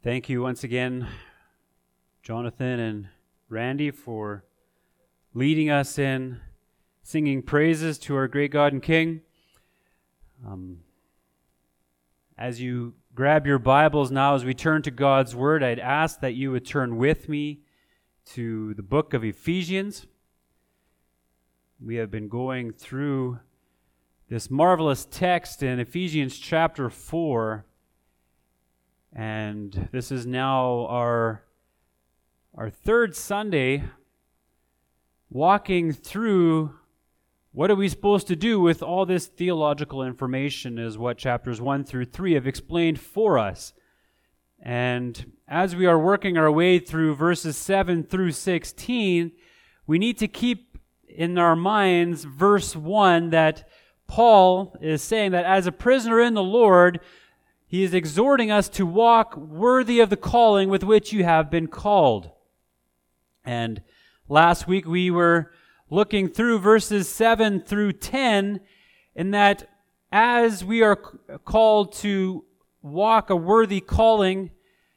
Thank you once again, Jonathan and Randy, for leading us in singing praises to our great God and King. As you grab your Bibles now, as we turn to God's Word, I'd ask that you would turn with me to the book of Ephesians. We have been going through this marvelous text in Ephesians chapter 4, and this is now our third Sunday walking through what are we supposed to do with all this theological information is what chapters 1 through 3 have explained for us. And as we are working our way through verses 7 through 16, we need to keep in our minds verse 1 that Paul is saying that as a prisoner in the Lord, he is exhorting us to walk worthy of the calling with which you have been called. And last week we were looking through verses 7 through 10, in that as we are called to walk a worthy calling,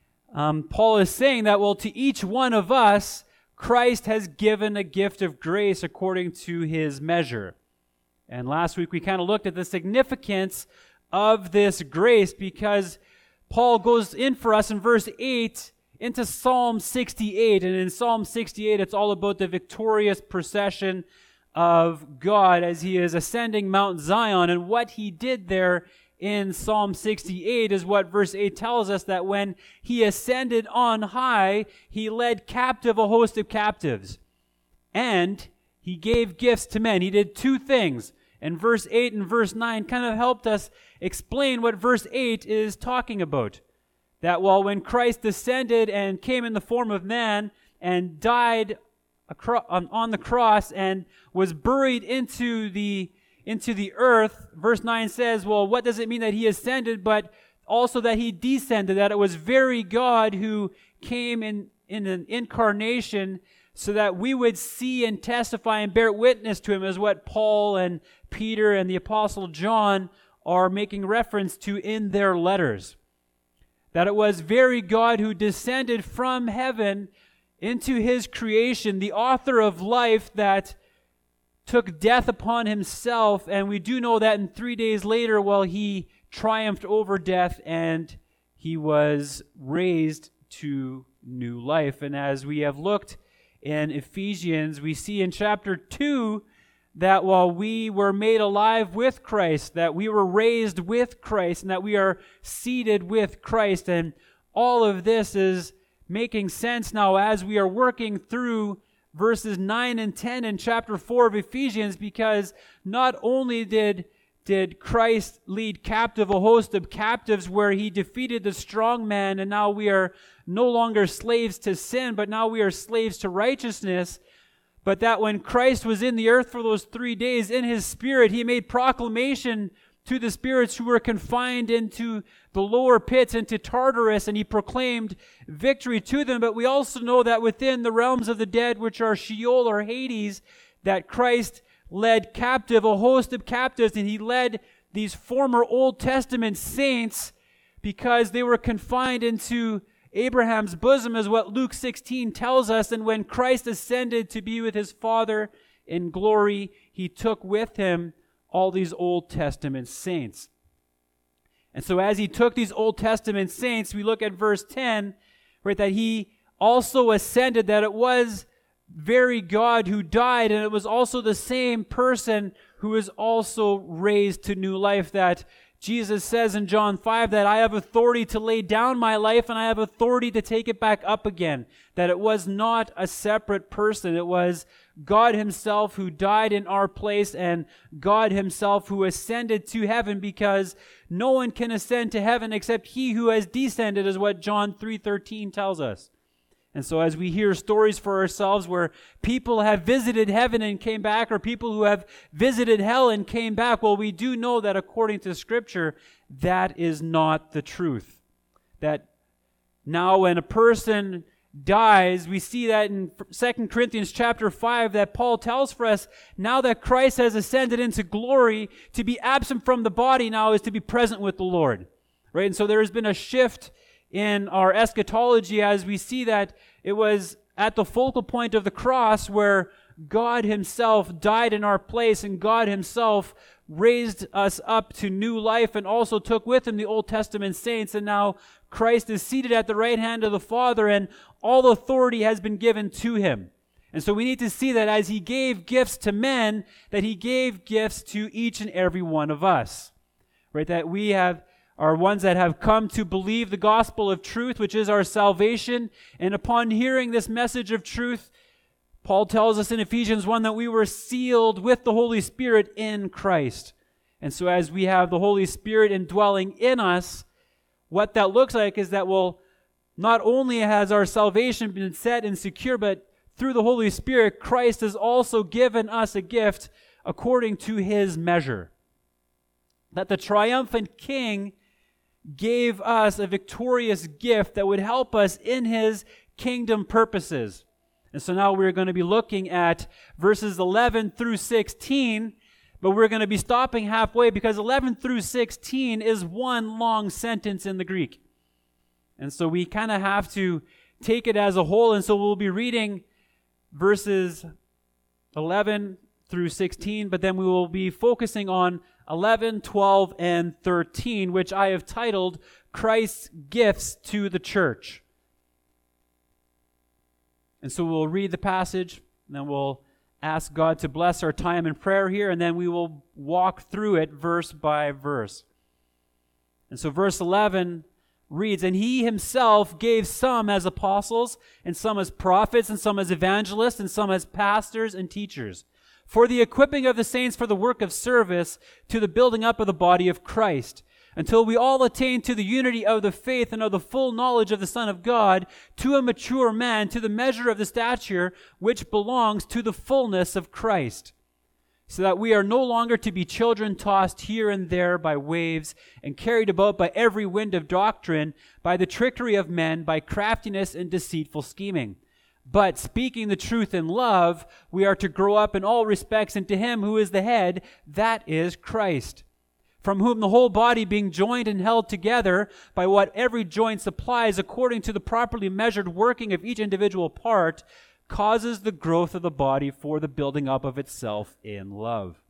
Paul is saying that, well, to each one of us, Christ has given a gift of grace according to his measure. And last week we kind of looked at the significance of this grace, because Paul goes in for us in verse 8 into Psalm 68. And in Psalm 68, it's all about the victorious procession of God as he is ascending Mount Zion. And what he did there in Psalm 68 is what verse 8 tells us, that when he ascended on high, he led captive a host of captives. And he gave gifts to men. He did two things. And verse 8 and verse 9 kind of helped us explain what verse 8 is talking about. That while when Christ descended and came in the form of man and died on the cross and was buried into the earth, verse 9 says, well, what does it mean that he ascended, but also that he descended, that it was very God who came in an incarnation so that we would see and testify and bear witness to him, is what Paul and Peter and the Apostle John are making reference to in their letters. That it was very God who descended from heaven into his creation, the author of life, that took death upon himself. And we do know that in 3 days later, well, he triumphed over death and he was raised to new life. And as we have looked in Ephesians, we see in chapter 2 that while we were made alive with Christ, that we were raised with Christ, and that we are seated with Christ. And all of this is making sense now as we are working through verses 9 and 10 in chapter 4 of Ephesians, because not only did Christ lead captive a host of captives where he defeated the strong man, and now we are no longer slaves to sin, but now we are slaves to righteousness. But that when Christ was in the earth for those 3 days in his spirit, he made proclamation to the spirits who were confined into the lower pits, into Tartarus, and he proclaimed victory to them. But we also know that within the realms of the dead, which are Sheol or Hades, that Christ led captive a host of captives, and he led these former Old Testament saints because they were confined into Abraham's bosom, is what Luke 16 tells us. And when Christ ascended to be with his Father in glory, he took with him all these Old Testament saints. And so as he took these Old Testament saints, we look at verse 10, right, that he also ascended, that it was very God who died, and it was also the same person who is also raised to new life. That Jesus says in John 5 that I have authority to lay down my life and I have authority to take it back up again. That it was not a separate person. It was God himself who died in our place, and God himself who ascended to heaven, because no one can ascend to heaven except he who has descended, is what John 3:13 tells us. And so as we hear stories for ourselves where people have visited heaven and came back, or people who have visited hell and came back, well, we do know that according to Scripture, that is not the truth. That now when a person dies, we see that in 2 Corinthians chapter 5, that Paul tells for us, now that Christ has ascended into glory, to be absent from the body now is to be present with the Lord. Right? And so there has been a shift in our eschatology as we see that it was at the focal point of the cross where God himself died in our place, and God himself raised us up to new life and also took with him the Old Testament saints. And now Christ is seated at the right hand of the Father, and all authority has been given to him. And so we need to see that as he gave gifts to men, that he gave gifts to each and every one of us. Right? That we are ones that have come to believe the gospel of truth, which is our salvation. And upon hearing this message of truth, Paul tells us in Ephesians 1 that we were sealed with the Holy Spirit in Christ. And so as we have the Holy Spirit indwelling in us, what that looks like is that not only has our salvation been set and secure, but through the Holy Spirit, Christ has also given us a gift according to his measure. That the triumphant King gave us a victorious gift that would help us in his kingdom purposes. And so now we're going to be looking at verses 11 through 16, but we're going to be stopping halfway because 11 through 16 is one long sentence in the Greek. And so we kind of have to take it as a whole, and so we'll be reading verses 11 through 16, but then we will be focusing on 11, 12, and 13, which I have titled Christ's Gifts to the Church. And so we'll read the passage, and then we'll ask God to bless our time in prayer here, and then we will walk through it verse by verse. And so verse 11 reads, "And he himself gave some as apostles, and some as prophets, and some as evangelists, and some as pastors and teachers, for the equipping of the saints for the work of service, to the building up of the body of Christ, until we all attain to the unity of the faith and of the full knowledge of the Son of God, to a mature man, to the measure of the stature which belongs to the fullness of Christ, so that we are no longer to be children tossed here and there by waves and carried about by every wind of doctrine, by the trickery of men, by craftiness and deceitful scheming. But speaking the truth in love, we are to grow up in all respects into him who is the head, that is Christ, from whom the whole body being joined and held together by what every joint supplies according to the properly measured working of each individual part, causes the growth of the body for the building up of itself in love."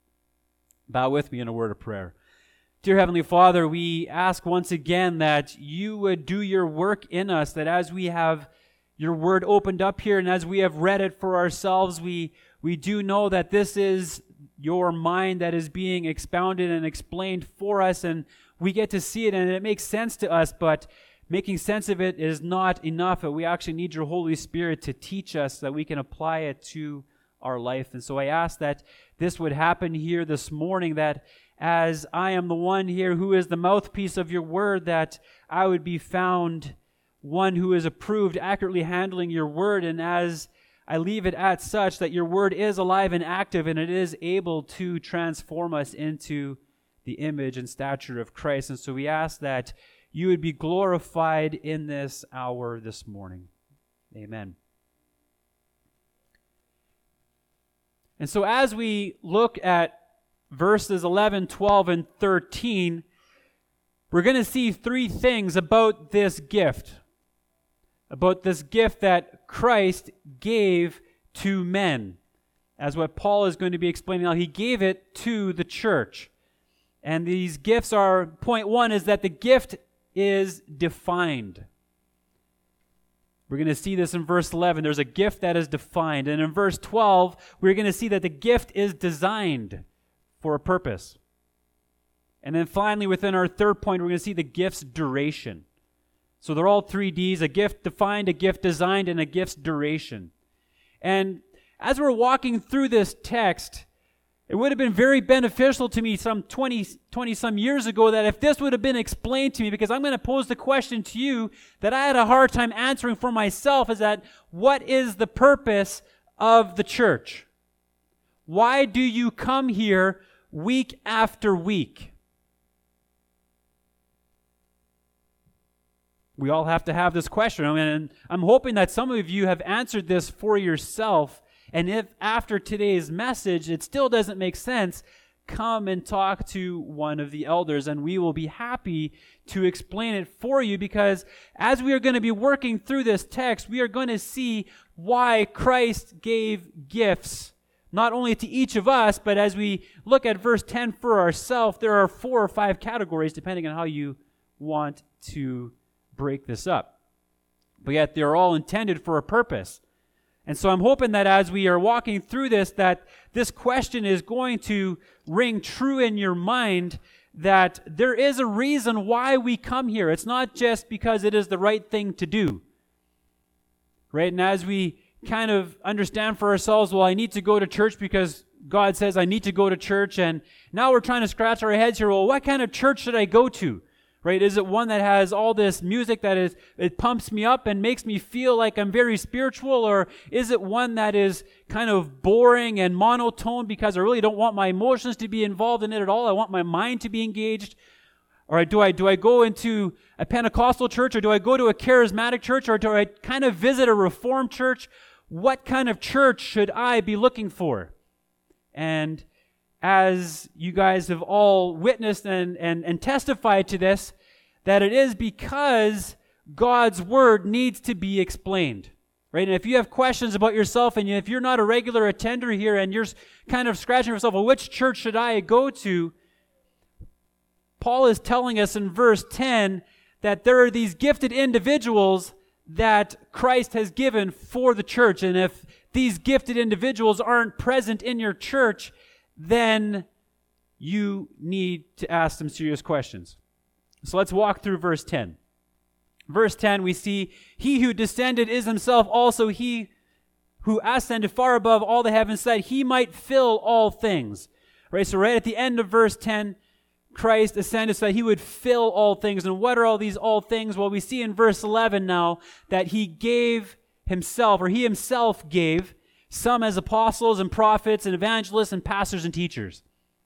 Bow with me in a word of prayer. Dear Heavenly Father, we ask once again that you would do your work in us, that as we have your word opened up here and as we have read it for ourselves, we do know that this is your mind that is being expounded and explained for us, and we get to see it and it makes sense to us, but making sense of it is not enough. We actually need your Holy Spirit to teach us that we can apply it to our life. And so I ask that this would happen here this morning, that as I am the one here who is the mouthpiece of your word, that I would be found one who is approved, accurately handling your word, and as I leave it at such, that your word is alive and active, and it is able to transform us into the image and stature of Christ. And so we ask that you would be glorified in this hour this morning. Amen. And so as we look at verses 11, 12, and 13, we're going to see three things about this gift that Christ gave to men, as what Paul is going to be explaining now. He gave it to the church. And these gifts are, point one is that the gift is defined. We're going to see this in verse 11. There's a gift that is defined. And in verse 12, we're going to see that the gift is designed for a purpose. And then finally, within our third point, we're going to see the gift's duration. So they're all 3 Ds: a gift defined, a gift designed, and a gift's duration. And as we're walking through this text, it would have been very beneficial to me some 20 some years ago that if this would have been explained to me, because I'm going to pose the question to you that I had a hard time answering for myself, is that what is the purpose of the church? Why do you come here week after week? We all have to have this question. And I'm hoping that some of you have answered this for yourself. And if after today's message it still doesn't make sense, come and talk to one of the elders, and we will be happy to explain it for you, because as we are going to be working through this text, we are going to see why Christ gave gifts, not only to each of us, but as we look at verse 10 for ourselves, there are 4 or 5 categories, depending on how you want to break this up. But yet they're all intended for a purpose. And so I'm hoping that as we are walking through this, that this question is going to ring true in your mind, that there is a reason why we come here. It's not just because it is the right thing to do. Right? And as we kind of understand for ourselves, well, I need to go to church because God says I need to go to church, and now we're trying to scratch our heads here, well, what kind of church should I go to? Right? Is it one that has all this music it pumps me up and makes me feel like I'm very spiritual? Or is it one that is kind of boring and monotone because I really don't want my emotions to be involved in it at all? I want my mind to be engaged. Or do I go into a Pentecostal church, or do I go to a charismatic church, or do I kind of visit a Reformed church? What kind of church should I be looking for? And as you guys have all witnessed and testified to this, that it is because God's Word needs to be explained, right? And if you have questions about yourself, and if you're not a regular attender here, and you're kind of scratching yourself, well, which church should I go to? Paul is telling us in verse 10 that there are these gifted individuals that Christ has given for the church. And if these gifted individuals aren't present in your church, then you need to ask some serious questions. So let's walk through verse 10. Verse 10, we see, he who descended is himself also he who ascended far above all the heavens, that he might fill all things. Right? So right at the end of verse 10, Christ ascended so that he would fill all things. And what are all these all things? Well, we see in verse 11 now that he gave himself, or he himself gave, some as apostles and prophets and evangelists and pastors and teachers.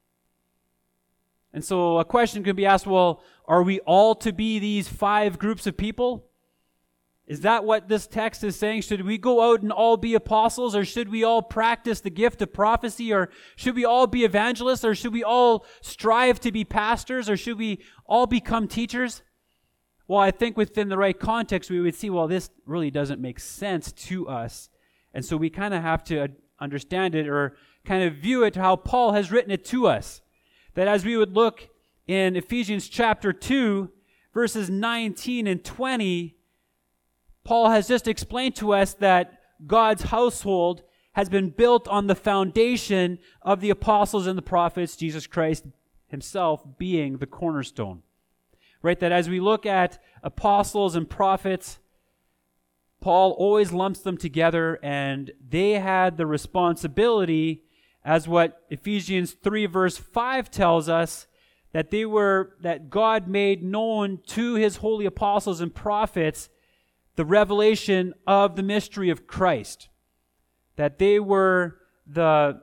And so a question could be asked, well, are we all to be these 5 groups of people? Is that what this text is saying? Should we go out and all be apostles, or should we all practice the gift of prophecy, or should we all be evangelists, or should we all strive to be pastors, or should we all become teachers? Well, I think within the right context, we would see, well, this really doesn't make sense to us. And so we kind of have to understand it, or kind of view it how Paul has written it to us. That as we would look in Ephesians chapter 2, verses 19 and 20, Paul has just explained to us that God's household has been built on the foundation of the apostles and the prophets, Jesus Christ himself being the cornerstone. Right? That as we look at apostles and prophets, Paul always lumps them together, and they had the responsibility, as what Ephesians 3 verse 5 tells us, that God made known to his holy apostles and prophets the revelation of the mystery of Christ. That they were the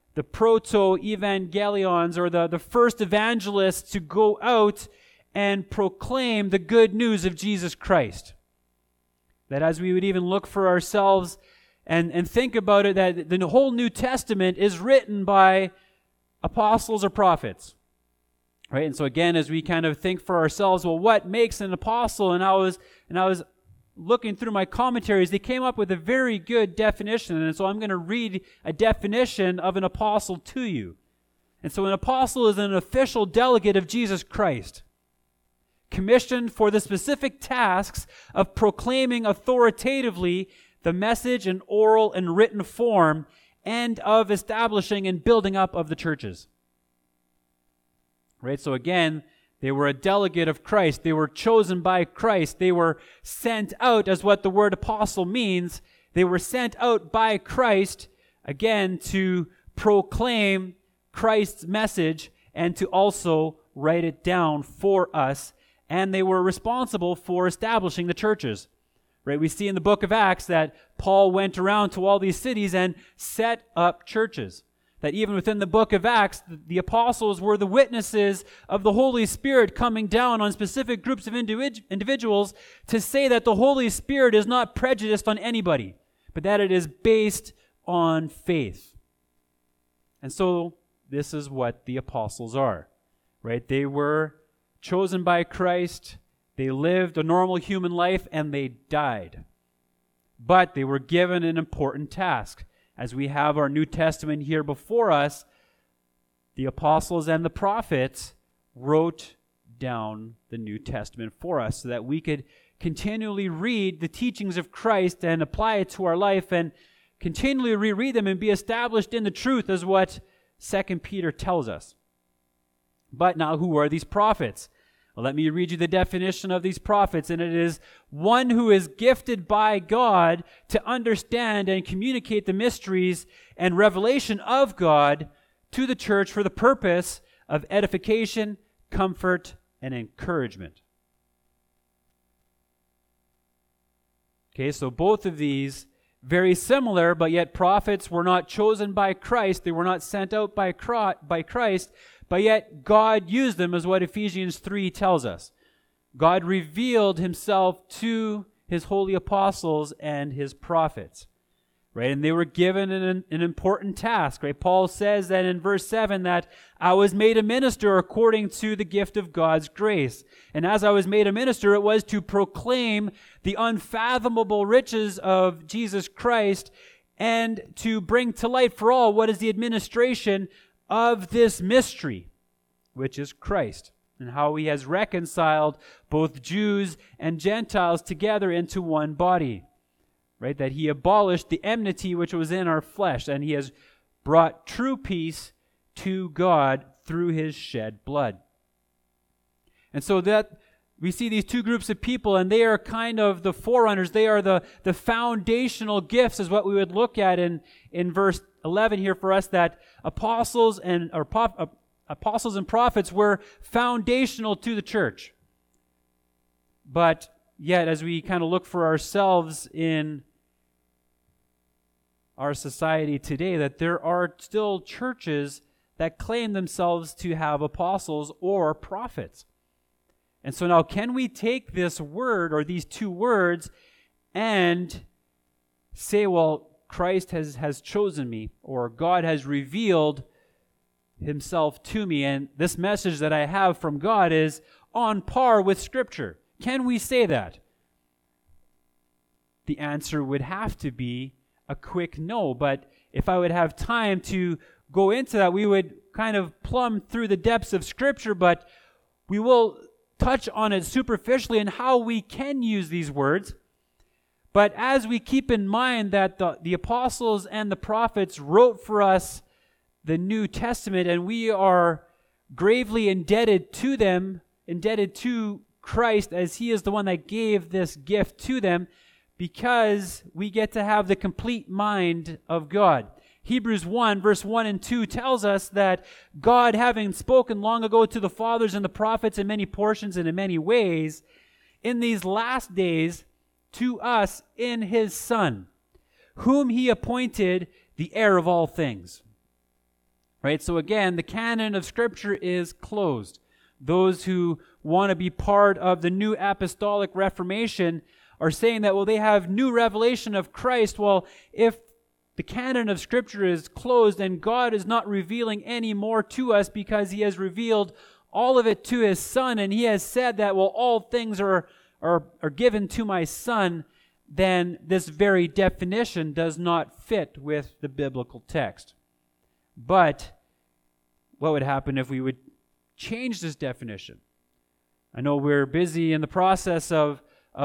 proto-evangelions, or the first evangelists to go out and proclaim the good news of Jesus Christ. That as we would even look for ourselves and think about it, that the whole New Testament is written by apostles or prophets. Right? And so again, as we kind of think for ourselves, well, what makes an apostle? And I was looking through my commentaries, they came up with a very good definition. And so I'm going to read a definition of an apostle to you. And so an apostle is an official delegate of Jesus Christ, commissioned for the specific tasks of proclaiming authoritatively the message in oral and written form, and of establishing and building up of the churches. Right? So again, they were a delegate of Christ. They were chosen by Christ. They were sent out, as what the word apostle means. They were sent out by Christ, again, to proclaim Christ's message and to also write it down for us. And they were responsible for establishing the churches. Right? We see in the book of Acts that Paul went around to all these cities and set up churches. That even within the book of Acts, the apostles were the witnesses of the Holy Spirit coming down on specific groups of individuals to say that the Holy Spirit is not prejudiced on anybody, but that it is based on faith. And so this is what the apostles are, right? They were chosen by Christ. They lived a normal human life and they died. But they were given an important task. As we have our New Testament here before us, the apostles and the prophets wrote down the New Testament for us so that we could continually read the teachings of Christ and apply it to our life and continually reread them and be established in the truth, is what 2 Peter tells us. But now, who are these prophets? Well, let me read you the definition of these prophets, and it is one who is gifted by God to understand and communicate the mysteries and revelation of God to the church for the purpose of edification, comfort, and encouragement. Okay, so both of these very similar, but yet prophets were not chosen by Christ. They were not sent out by Christ, but yet God used them, is what Ephesians 3 tells us. God revealed himself to his holy apostles and his prophets, right? And they were given an important task, right? Paul says that in verse 7 that I was made a minister according to the gift of God's grace. And as I was made a minister, it was to proclaim the unfathomable riches of Jesus Christ and to bring to light for all what is the administration of this mystery, which is Christ, and how he has reconciled both Jews and Gentiles together into one body, right? That he abolished the enmity which was in our flesh, and he has brought true peace to God through his shed blood. And so that we see these two groups of people, and they are kind of the forerunners. They are the foundational gifts, is what we would look at in verse 11 here for us, that apostles and prophets were foundational to the church. But yet, as we kind of look for ourselves in our society today, that there are still churches that claim themselves to have apostles or prophets. And so now, can we take this word or these two words and say, well, Christ has chosen me, or God has revealed himself to me, and this message that I have from God is on par with Scripture? Can we say that? The answer would have to be a quick no, but if I would have time to go into that, we would kind of plumb through the depths of Scripture, but we will touch on it superficially and how we can use these words. But as we keep in mind that the apostles and the prophets wrote for us the New Testament, and we are gravely indebted to them, indebted to Christ, as he is the one that gave this gift to them, because we get to have the complete mind of God. Hebrews 1, verse 1 and 2 tells us that God, having spoken long ago to the fathers and the prophets in many portions and in many ways, in these last days to us in his Son, whom he appointed the heir of all things. Right? So again, the canon of Scripture is closed. Those who want to be part of the new apostolic reformation are saying that, well, they have new revelation of Christ. Well, if the canon of Scripture is closed and God is not revealing any more to us because he has revealed all of it to his Son, and he has said that, well, all things are given to my Son, then this very definition does not fit with the biblical text. But what would happen if we would change this definition? I know we're busy in the process of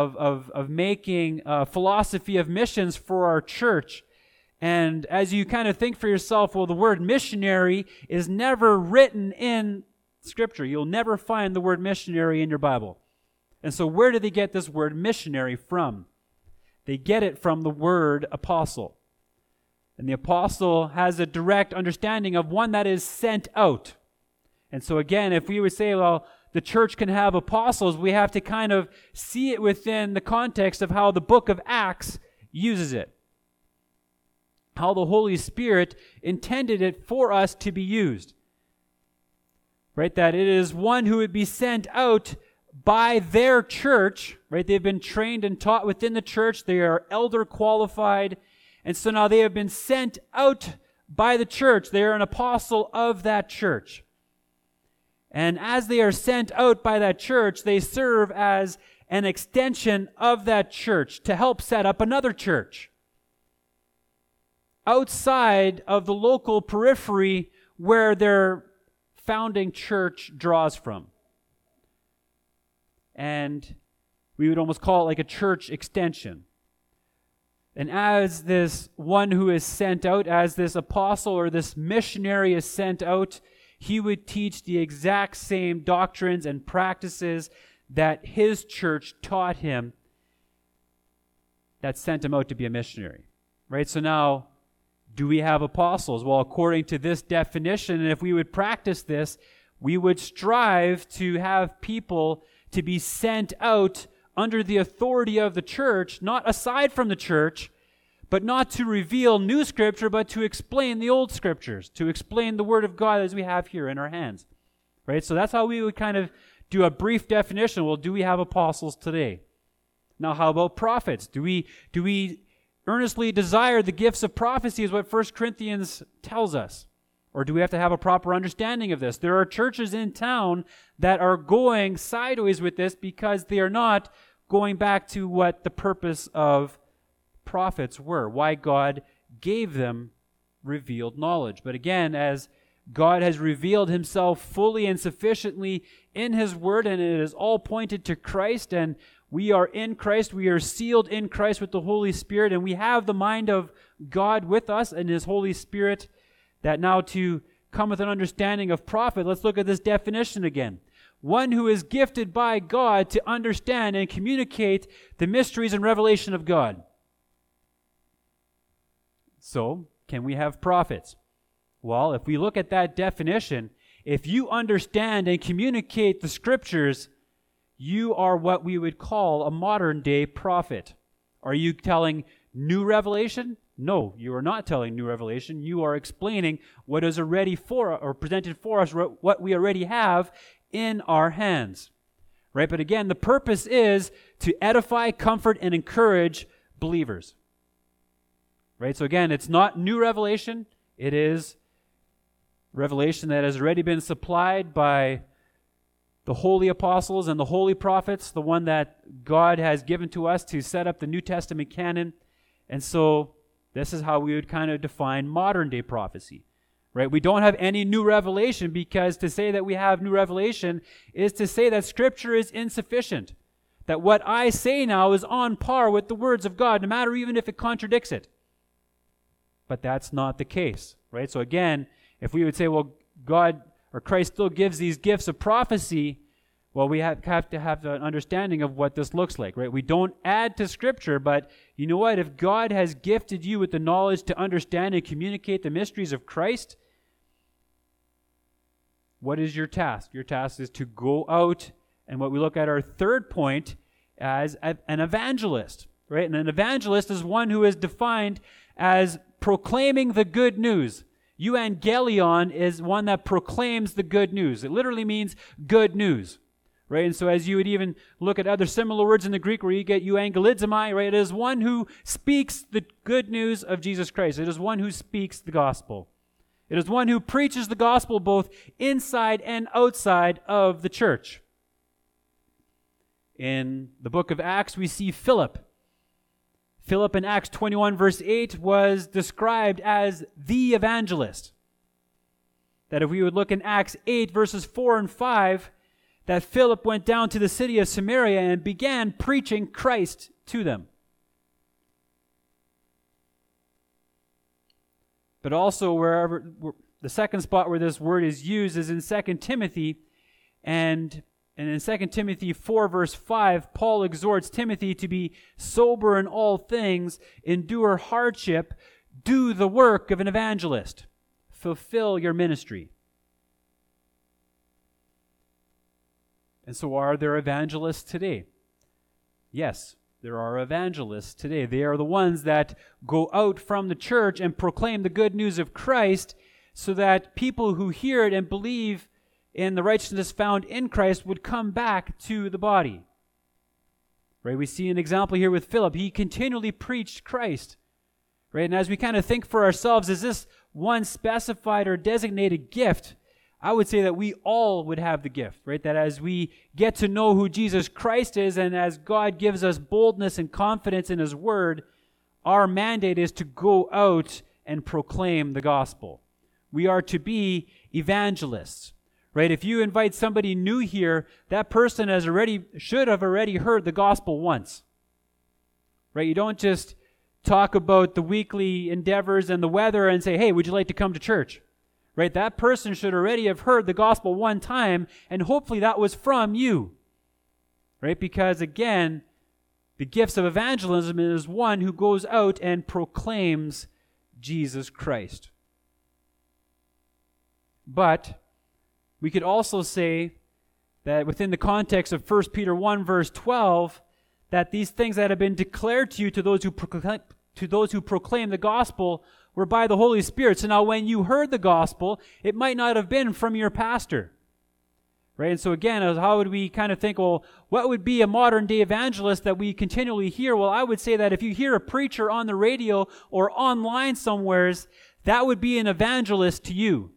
making a philosophy of missions for our church. And as you kind of think for yourself, well, the word missionary is never written in Scripture. You'll never find the word missionary in your Bible. And so where do they get this word missionary from? They get it from the word apostle. And the apostle has a direct understanding of one that is sent out. And so again, if we would say, well, the church can have apostles, we have to kind of see it within the context of how the book of Acts uses it. How the Holy Spirit intended it for us to be used. Right? That it is one who would be sent out by their church. Right? They've been trained and taught within the church. They are elder qualified. And so now they have been sent out by the church. They are an apostle of that church. And as they are sent out by that church, they serve as an extension of that church to help set up another church outside of the local periphery where their founding church draws from. And we would almost call it like a church extension. And as this one who is sent out, as this apostle or this missionary is sent out, he would teach the exact same doctrines and practices that his church taught him that sent him out to be a missionary. Right? So now, do we have apostles? Well, according to this definition, and if we would practice this, we would strive to have people to be sent out under the authority of the church, not aside from the church, but not to reveal new scripture, but to explain the old scriptures, to explain the word of God as we have here in our hands. Right? So that's how we would kind of do a brief definition. Well, do we have apostles today? Now, how about prophets? Do we earnestly desire the gifts of prophecy is what 1 Corinthians tells us? Or do we have to have a proper understanding of this? There are churches in town that are going sideways with this because they are not going back to what the purpose of prophets were, why God gave them revealed knowledge. But again, as God has revealed himself fully and sufficiently in his word, and it is all pointed to Christ, and we are in Christ, we are sealed in Christ with the Holy Spirit, and we have the mind of God with us and his Holy Spirit, that now to come with an understanding of prophet, let's look at this definition again. One who is gifted by God to understand and communicate the mysteries and revelation of God. So, can we have prophets? Well, if we look at that definition, if you understand and communicate the scriptures, you are what we would call a modern day prophet. Are you telling new revelation? No, you are not telling new revelation. You are explaining what is already presented for us, what we already have in our hands. Right? But again, the purpose is to edify, comfort, and encourage believers. Right? So again, it's not new revelation. It is revelation that has already been supplied by the holy apostles and the holy prophets, the one that God has given to us to set up the New Testament canon. And so this is how we would kind of define modern day prophecy. Right? We don't have any new revelation, because to say that we have new revelation is to say that Scripture is insufficient. That what I say now is on par with the words of God, no matter even if it contradicts it. But that's not the case. Right? So again, if we would say, well, God or Christ still gives these gifts of prophecy, well, we have to have an understanding of what this looks like, right? We don't add to Scripture, but you know what? If God has gifted you with the knowledge to understand and communicate the mysteries of Christ, what is your task? Your task is to go out, and what we look at our third point as an evangelist, right? And an evangelist is one who is defined as proclaiming the good news. Euangelion is one that proclaims the good news. It literally means good news. Right? And so as you would even look at other similar words in the Greek where you get euangelizomai, right? It is one who speaks the good news of Jesus Christ. It is one who speaks the gospel. It is one who preaches the gospel both inside and outside of the church. In the book of Acts, we see Philip. Philip in Acts 21 verse 8 was described as the evangelist. That if we would look in Acts 8 verses 4 and 5, that Philip went down to the city of Samaria and began preaching Christ to them. But also the second spot where this word is used is in 2 Timothy, and in 2 Timothy 4 verse 5, Paul exhorts Timothy to be sober in all things, endure hardship, do the work of an evangelist, fulfill your ministry. And so are there evangelists today? Yes, there are evangelists today. They are the ones that go out from the church and proclaim the good news of Christ so that people who hear it and believe in the righteousness found in Christ would come back to the body. Right? We see an example here with Philip. He continually preached Christ. Right? And as we kind of think for ourselves, is this one specified or designated gift, I would say that we all would have the gift, right? That as we get to know who Jesus Christ is, and as God gives us boldness and confidence in His Word, our mandate is to go out and proclaim the gospel. We are to be evangelists, right? If you invite somebody new here, that person should have already heard the gospel once, right? You don't just talk about the weekly endeavors and the weather and say, hey, would you like to come to church? Right? That person should already have heard the gospel one time, and hopefully that was from you. Right? Because again, the gifts of evangelism is one who goes out and proclaims Jesus Christ. But we could also say that within the context of 1 Peter 1 verse 12, that these things that have been declared to you to those who proclaim the gospel were by the Holy Spirit. So now when you heard the gospel, it might not have been from your pastor. Right? And so again, how would we kind of think, well, what would be a modern day evangelist that we continually hear? Well, I would say that if you hear a preacher on the radio or online somewheres, that would be an evangelist to you.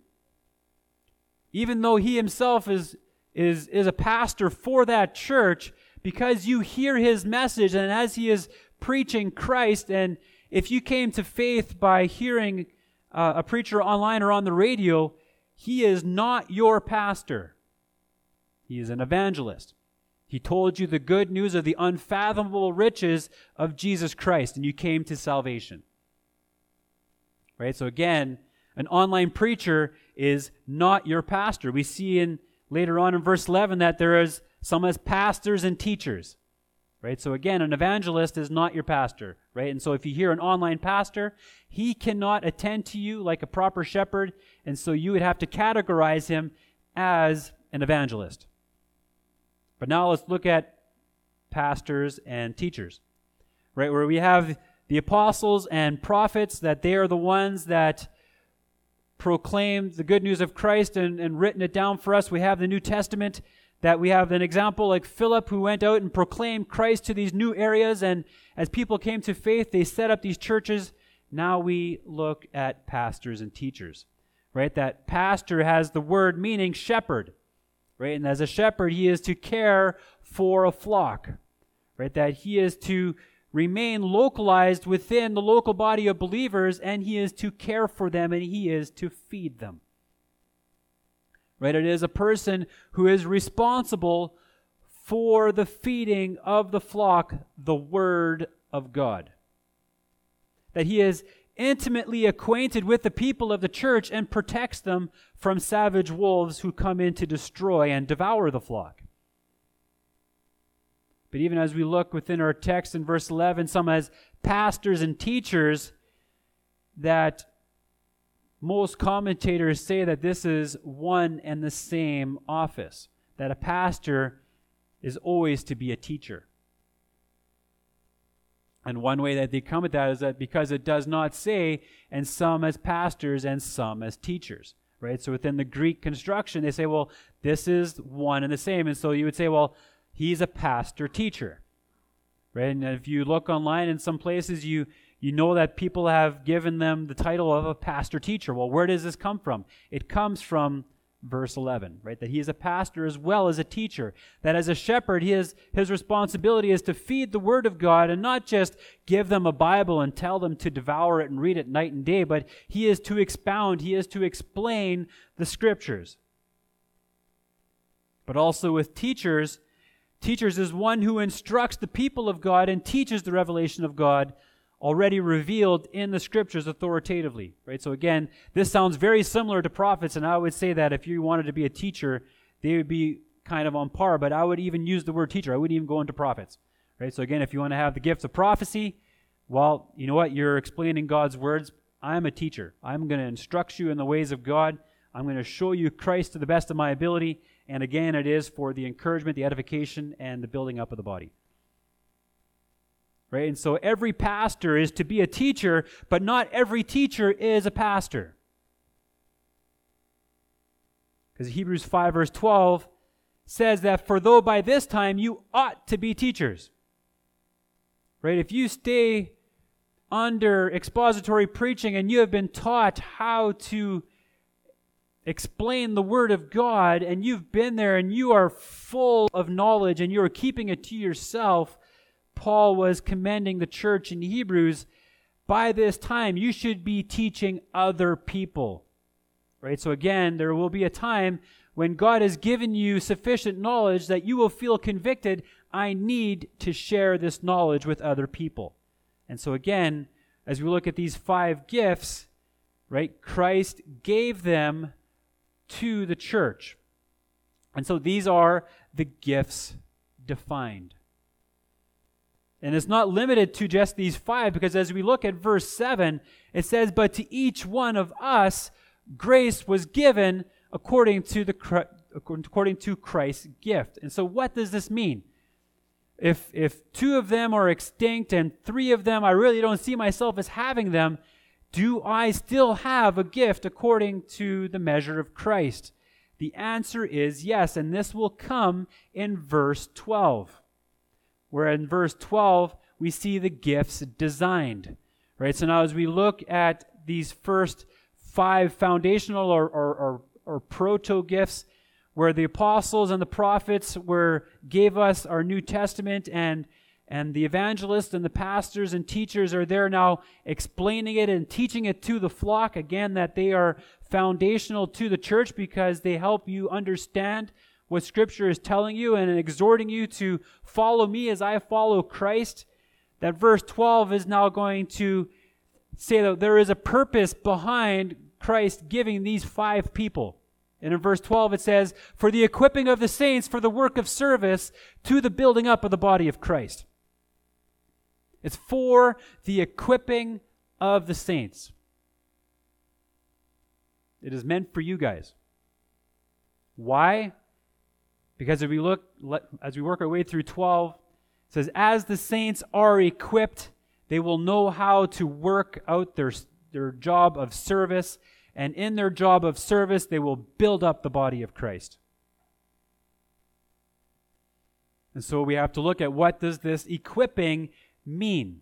Even though he himself is a pastor for that church, because you hear his message, and as he is preaching Christ, and if you came to faith by hearing a preacher online or on the radio, he is not your pastor. He is an evangelist. He told you the good news of the unfathomable riches of Jesus Christ, and you came to salvation. Right? So again, an online preacher is not your pastor. We see later on in verse 11 that there is some as pastors and teachers. Right? So again, an evangelist is not your pastor, right? And so if you hear an online pastor, he cannot attend to you like a proper shepherd, and so you would have to categorize him as an evangelist. But now let's look at pastors and teachers, right? Where we have the apostles and prophets, that they are the ones that proclaim the good news of Christ and written it down for us. We have the New Testament, that we have an example like Philip, who went out and proclaimed Christ to these new areas, and as people came to faith, they set up these churches. Now we look at pastors and teachers, right? That pastor has the word meaning shepherd, right? And as a shepherd, he is to care for a flock, right? That he is to remain localized within the local body of believers, and he is to care for them, and he is to feed them. Right? It is a person who is responsible for the feeding of the flock, the Word of God. That he is intimately acquainted with the people of the church and protects them from savage wolves who come in to destroy and devour the flock. But even as we look within our text in verse 11, some as pastors and teachers, that most commentators say that this is one and the same office, that a pastor is always to be a teacher. And one way that they come at that is that because it does not say, and some as pastors and some as teachers, right? So within the Greek construction, they say, well, this is one and the same. And so you would say, well, he's a pastor-teacher, right? And if you look online in some places, you know that people have given them the title of a pastor-teacher. Well, where does this come from? It comes from verse 11, right? That he is a pastor as well as a teacher. That as a shepherd, his responsibility is to feed the Word of God and not just give them a Bible and tell them to devour it and read it night and day, but he is to expound, he is to explain the Scriptures. But also with teachers is one who instructs the people of God and teaches the revelation of God already revealed in the Scriptures authoritatively, right? So again, this sounds very similar to prophets, and I would say that if you wanted to be a teacher, they would be kind of on par, but I would even use the word teacher. I wouldn't even go into prophets, right? So again, if you want to have the gifts of prophecy, well, you know what? You're explaining God's words. I'm a teacher. I'm going to instruct you in the ways of God. I'm going to show you Christ to the best of my ability, and again, it is for the encouragement, the edification, and the building up of the body. Right? And so every pastor is to be a teacher, but not every teacher is a pastor. Because Hebrews 5 verse 12 says that, for though by this time you ought to be teachers. Right? If you stay under expository preaching and you have been taught how to explain the Word of God, and you've been there and you are full of knowledge and you are keeping it to yourself, Paul was commending the church in Hebrews, by this time you should be teaching other people. Right? So again, there will be a time when God has given you sufficient knowledge that you will feel convicted, I need to share this knowledge with other people. And so again, as we look at these 5 gifts, right, Christ gave them to the church. And so these are the gifts defined. And it's not limited to just these 5, because as we look at verse 7, it says, but to each one of us grace was given according to Christ's gift. And so what does this mean? If 2 of them are extinct and 3 of them, I really don't see myself as having them, do I still have a gift according to the measure of Christ? The answer is yes, and this will come in verse 12. Where in verse 12, we see the gifts designed. Right? So now as we look at these first 5 foundational or proto-gifts, where the apostles and the prophets gave us our New Testament, and the evangelists and the pastors and teachers are there now explaining it and teaching it to the flock. Again, that they are foundational to the church because they help you understand what Scripture is telling you and exhorting you to follow me as I follow Christ. That verse 12 is now going to say that there is a purpose behind Christ giving these 5 people. And in verse 12 it says, for the equipping of the saints for the work of service to the building up of the body of Christ. It's for the equipping of the saints. It is meant for you guys. Why? Because as we work our way through 12, it says, as the saints are equipped, they will know how to work out their job of service, and in their job of service, they will build up the body of Christ. And so we have to look at, what does this equipping mean?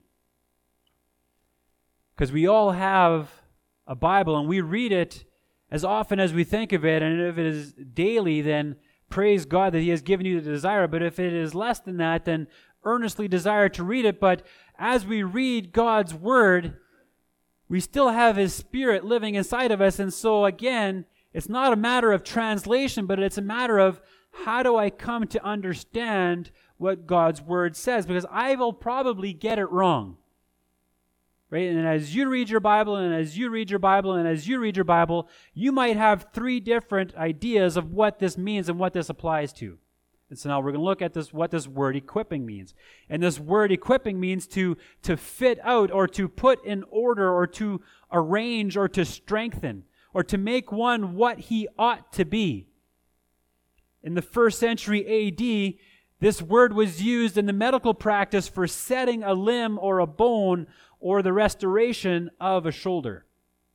Because we all have a Bible and we read it as often as we think of it, and if it is daily, then praise God that He has given you the desire. But if it is less than that, then earnestly desire to read it. But as we read God's Word, we still have His Spirit living inside of us. And so again, it's not a matter of translation, but it's a matter of, how do I come to understand what God's Word says? Because I will probably get it wrong. Right? And as you read your Bible, and as you read your Bible, and as you read your Bible, you might have 3 different ideas of what this means and what this applies to. And so now we're going to look at what this word equipping means. And this word equipping means to fit out, or to put in order, or to arrange, or to strengthen, or to make one what he ought to be. In the 1st century A.D., this word was used in the medical practice for setting a limb or a bone, or the restoration of a shoulder.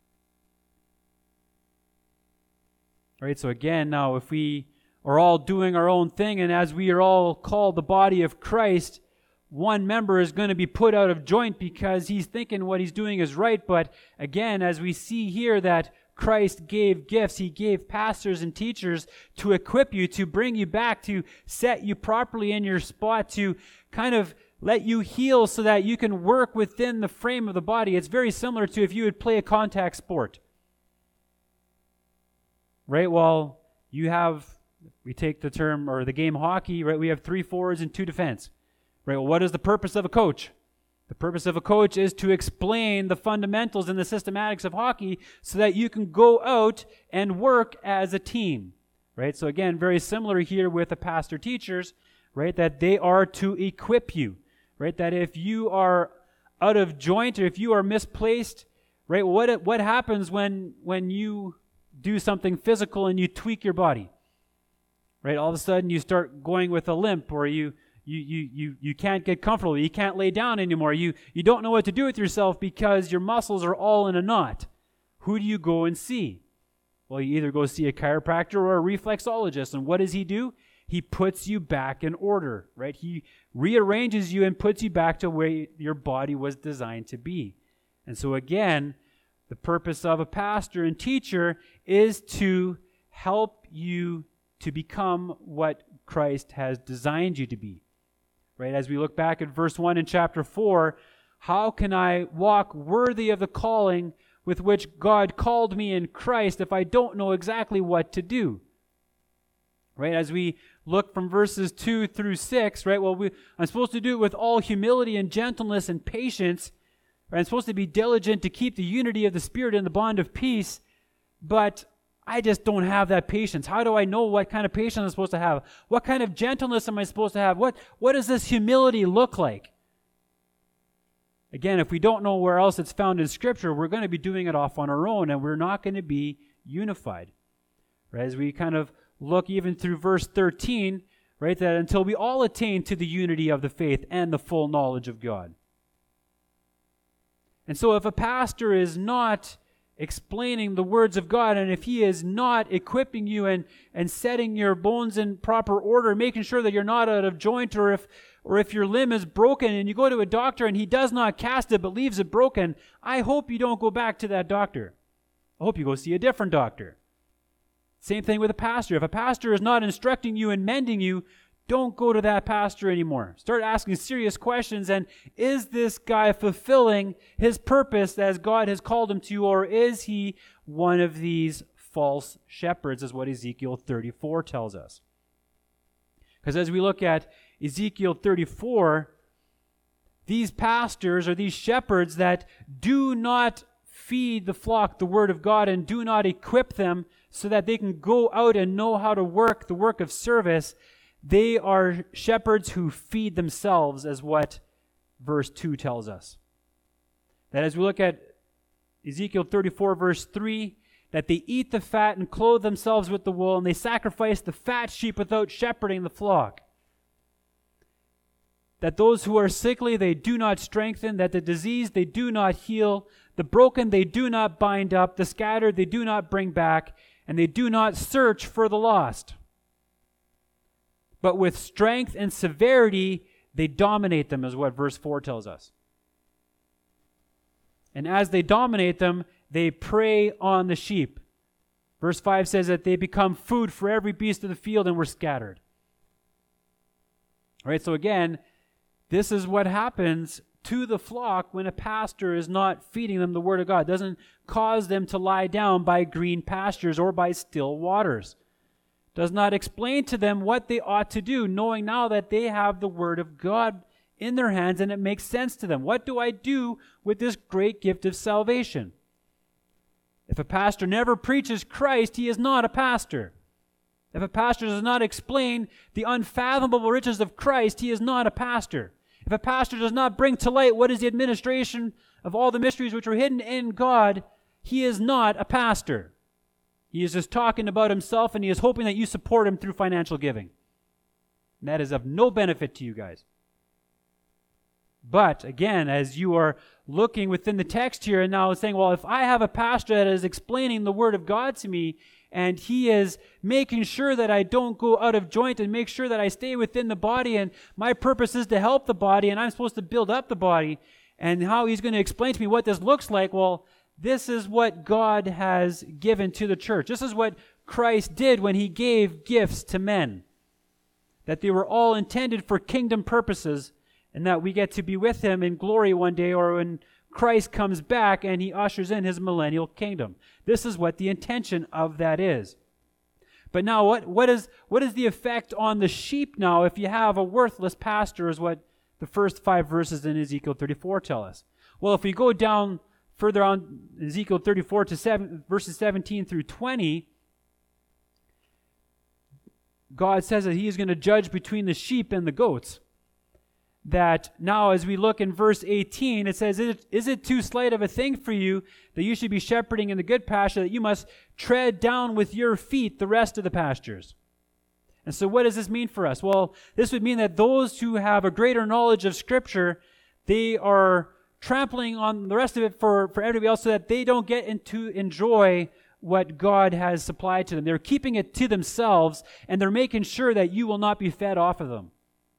All right, so again, now if we are all doing our own thing, and as we are all called the body of Christ, one member is going to be put out of joint because he's thinking what he's doing is right. But again, as we see here that Christ gave gifts, He gave pastors and teachers to equip you, to bring you back, to set you properly in your spot, to kind of let you heal so that you can work within the frame of the body. It's very similar to if you would play a contact sport. Right? Well, we take the term, or the game hockey, right? We have 3 forwards and 2 defense. Right? Well, what is the purpose of a coach? The purpose of a coach is to explain the fundamentals and the systematics of hockey so that you can go out and work as a team. Right? So again, very similar here with the pastor teachers, right? That they are to equip you. Right? That if you are out of joint, or if you are misplaced, right? What happens when you do something physical and you tweak your body? Right? All of a sudden you start going with a limp, or you can't get comfortable. You can't lay down anymore. You don't know what to do with yourself because your muscles are all in a knot. Who do you go and see? Well, you either go see a chiropractor or a reflexologist. And what does he do? He puts you back in order, right? He rearranges you and puts you back to where your body was designed to be. And so again, the purpose of a pastor and teacher is to help you to become what Christ has designed you to be. Right? As we look back at verse 1 in chapter 4, how can I walk worthy of the calling with which God called me in Christ if I don't know exactly what to do? Right? As we look from verses 2 through 6, right? Well, I'm supposed to do it with all humility and gentleness and patience. Right? I'm supposed to be diligent to keep the unity of the Spirit in the bond of peace, but I just don't have that patience. How do I know what kind of patience I'm supposed to have? What kind of gentleness am I supposed to have? What does this humility look like? Again, if we don't know where else it's found in Scripture, we're going to be doing it off on our own, and we're not going to be unified. Right? As we kind of look even through verse 13, right, that until we all attain to the unity of the faith and the full knowledge of God. And so if a pastor is not explaining the words of God, and if he is not equipping you and setting your bones in proper order, making sure that you're not out of joint, or if your limb is broken and you go to a doctor and he does not cast it but leaves it broken, I hope you don't go back to that doctor. I hope you go see a different doctor. Same thing with a pastor. If a pastor is not instructing you and mending you, don't go to that pastor anymore. Start asking serious questions. And is this guy fulfilling his purpose as God has called him to, or is he one of these false shepherds, is what Ezekiel 34 tells us. Because as we look at Ezekiel 34, these pastors or these shepherds that do not feed the flock the word of God and do not equip them so that they can go out and know how to work the work of service, they are shepherds who feed themselves, as what verse 2 tells us. That as we look at Ezekiel 34 verse 3, that they eat the fat and clothe themselves with the wool, and they sacrifice the fat sheep without shepherding the flock. That those who are sickly they do not strengthen, that the diseased they do not heal, the broken they do not bind up, the scattered they do not bring back, and they do not search for the lost. But with strength and severity they dominate them, is what verse 4 tells us. And as they dominate them, they prey on the sheep. Verse 5 says that they become food for every beast of the field and were scattered. All right, so again, this is what happens to the flock when a pastor is not feeding them the word of God. It doesn't cause them to lie down by green pastures or by still waters. It does not explain to them what they ought to do, knowing now that they have the word of God in their hands and it makes sense to them. What do I do with this great gift of salvation? If a pastor never preaches Christ, he is not a pastor. If a pastor does not explain the unfathomable riches of Christ, he is not a pastor. If a pastor does not bring to light what is the administration of all the mysteries which are hidden in God, he is not a pastor. He is just talking about himself, and he is hoping that you support him through financial giving. And that is of no benefit to you guys. But again, as you are looking within the text here and now saying, well, if I have a pastor that is explaining the word of God to me, and he is making sure that I don't go out of joint and make sure that I stay within the body, and my purpose is to help the body, and I'm supposed to build up the body, and how he's going to explain to me what this looks like, well, this is what God has given to the church. This is what Christ did when he gave gifts to men. That they were all intended for kingdom purposes, and that we get to be with him in glory one day, or when Christ comes back and he ushers in his millennial kingdom. This is what the intention of that is. But now what is the effect on the sheep now if you have a worthless pastor, is what the first 5 verses in Ezekiel 34 tell us. Well, if we go down further on Ezekiel 34 to verses 17 through 20, God says that he is going to judge between the sheep and the goats. That now as we look in verse 18, it says, Is it too slight of a thing for you that you should be shepherding in the good pasture, that you must tread down with your feet the rest of the pastures? And so what does this mean for us? Well, this would mean that those who have a greater knowledge of Scripture, they are trampling on the rest of it for everybody else so that they don't get to enjoy what God has supplied to them. They're keeping it to themselves, and they're making sure that you will not be fed off of them.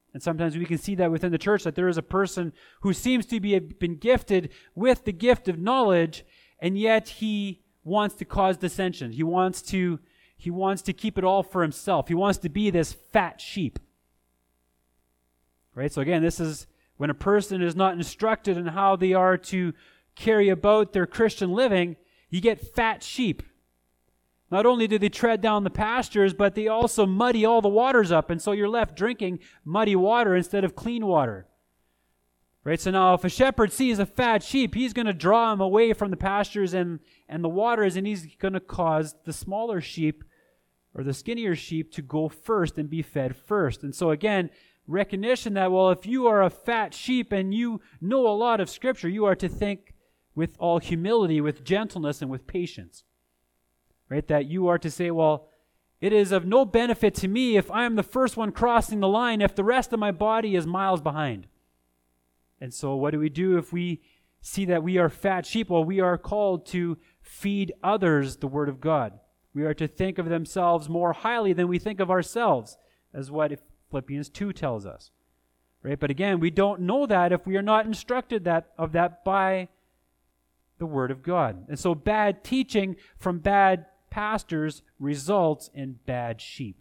And sometimes we can see that within the church, that there is a person who seems to be been gifted with the gift of knowledge, and yet he wants to cause dissension. He wants to keep it all for himself. He wants to be this fat sheep. Right? So again, this is when a person is not instructed in how they are to carry about their Christian living, you get fat sheep. Not only do they tread down the pastures, but they also muddy all the waters up, and so you're left drinking muddy water instead of clean water. Right? So now if a shepherd sees a fat sheep, he's going to draw him away from the pastures and the waters, and he's going to cause the smaller sheep or the skinnier sheep to go first and be fed first. And so again, recognition that, well, if you are a fat sheep and you know a lot of Scripture, you are to think with all humility, with gentleness, and with patience. Right? That you are to say, well, it is of no benefit to me if I am the first one crossing the line if the rest of my body is miles behind. And so what do we do if we see that we are fat sheep? Well, we are called to feed others the Word of God. We are to think of themselves more highly than we think of ourselves, as what Philippians 2 tells us. Right? But again, we don't know that if we are not instructed of that by the Word of God. And so bad teaching from bad pastors results in bad sheep.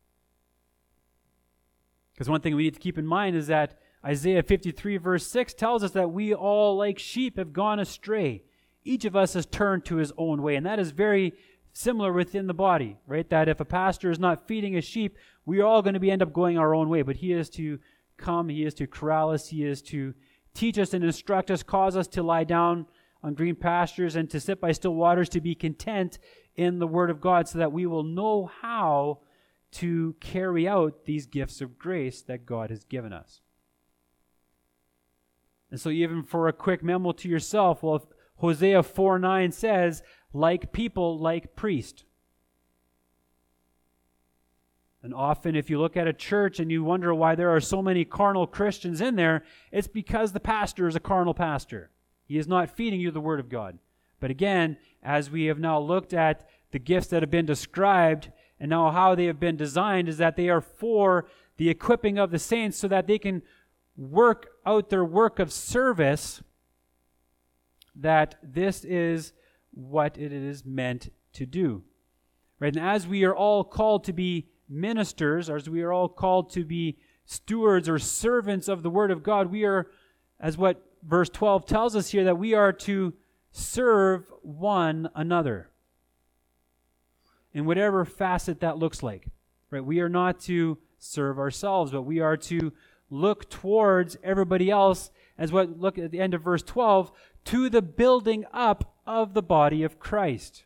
Because one thing we need to keep in mind is that Isaiah 53 verse 6 tells us that we all like sheep have gone astray. Each of us has turned to his own way. And that is very similar within the body, right? That if a pastor is not feeding a sheep, we are all going to end up going our own way. But he is to come, he is to corral us, he is to teach us and instruct us, cause us to lie down on green pastures and to sit by still waters, to be content in the Word of God, so that we will know how to carry out these gifts of grace that God has given us. And so even for a quick memo to yourself, well, if Hosea 4:9 says, like people, like priest. And often if you look at a church and you wonder why there are so many carnal Christians in there, it's because the pastor is a carnal pastor. He is not feeding you the Word of God. But again, as we have now looked at the gifts that have been described and now how they have been designed, is that they are for the equipping of the saints so that they can work out their work of service, that this is what it is meant to do. Right? And as we are all called to be ministers, as we are all called to be stewards or servants of the Word of God, we are, as what verse 12 tells us here, that we are to serve one another in whatever facet that looks like. Right? We are not to serve ourselves, but we are to look towards everybody else, as what, look at the end of verse 12, to the building up of the body of Christ.